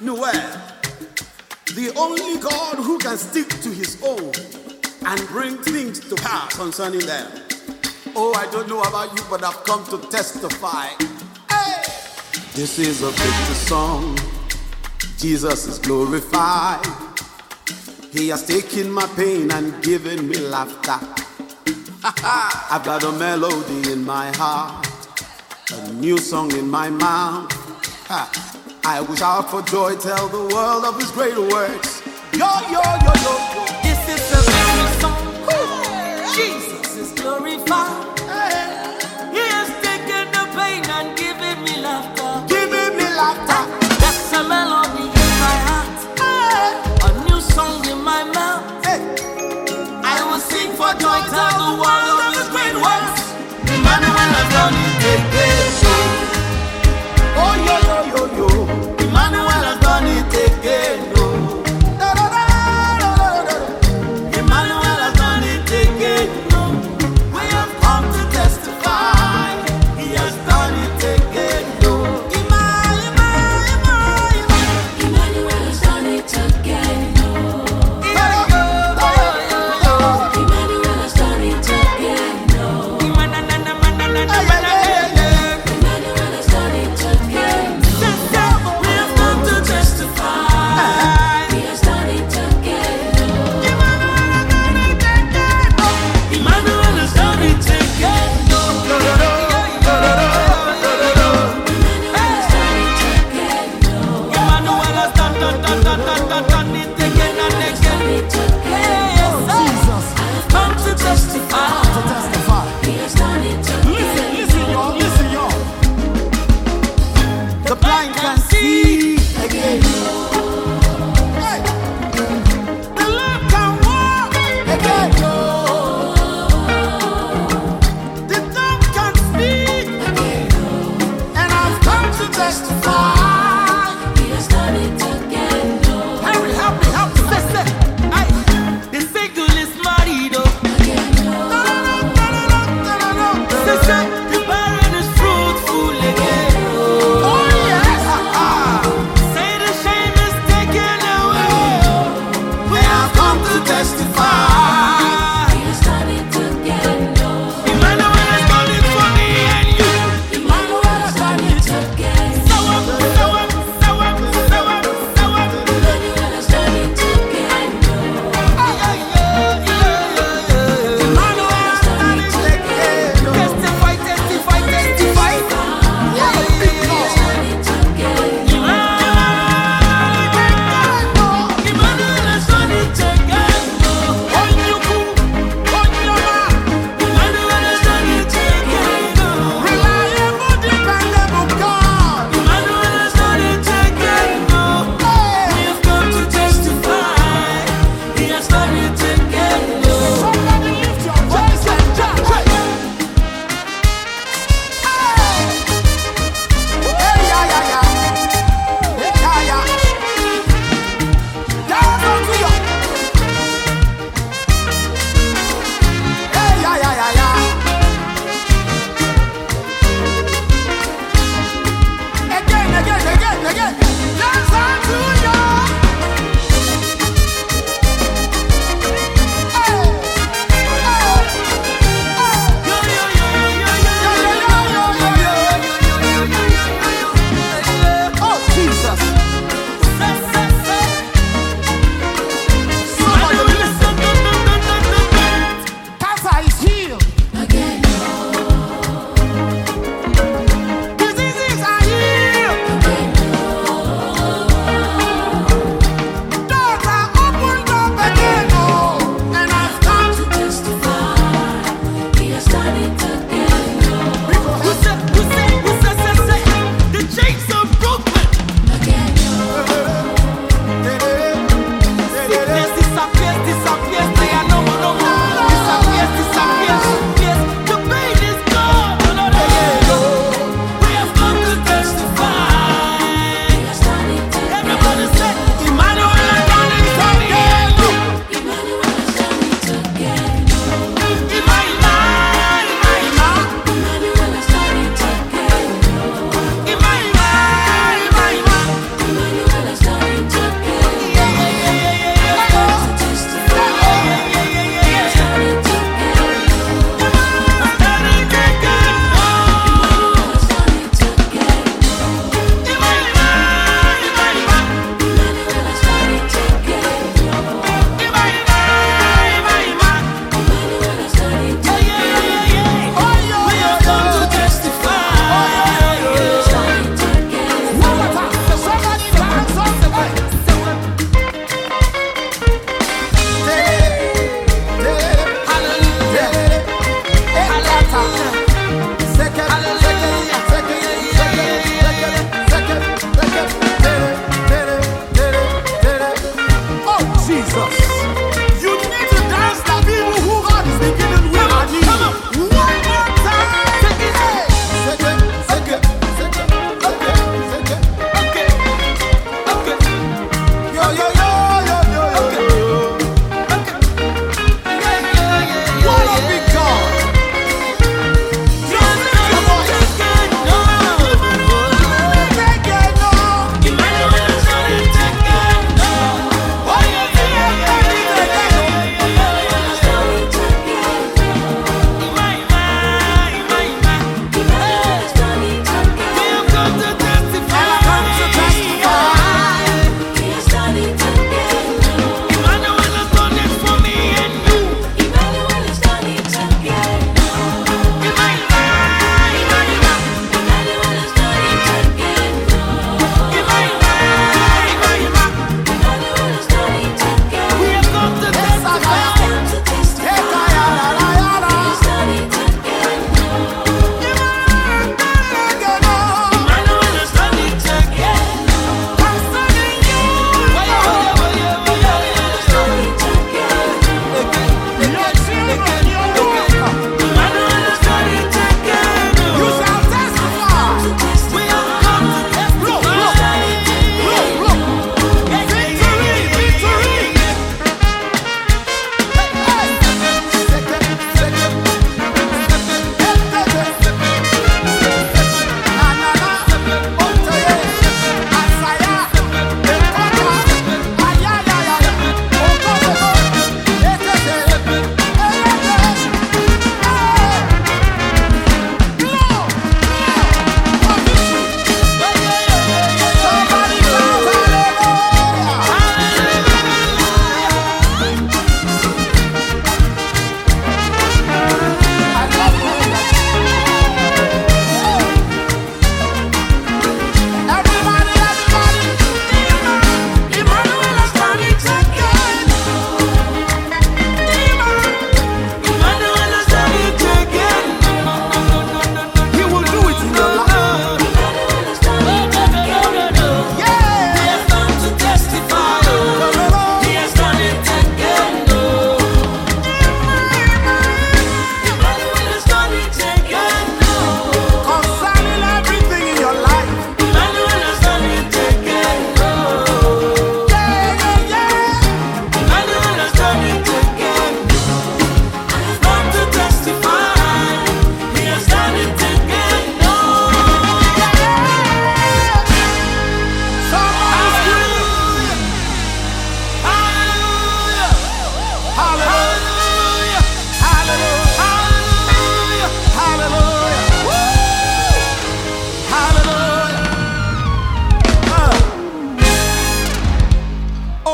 Noel, the only God who can stick to his own and bring things to pass concerning them. Oh, I don't know about you, but I've come to testify. Hey! This is a victory song. Jesus is glorified. He has taken my pain and given me laughter. I've got a melody in my heart, a new song in my mouth. I will shout for joy, tell the world of his great works. Yo, yo, yo, yo, yo. This is a victory song. Jesus is glorified. He has taken the pain and given me laughter. Giving me laughter. That's a melody in my heart, a new song in my mouth. I will sing for joy, tell the world of his great works. Emmanuel has done it again. Oh, yo, yo, yo, yo. Emmanuel has done it again. Oh. Da, da, da, da, da, da. Emmanuel has done it again. Oh. We have come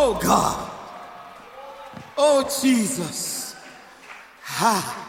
Oh God. Oh Jesus. Ha.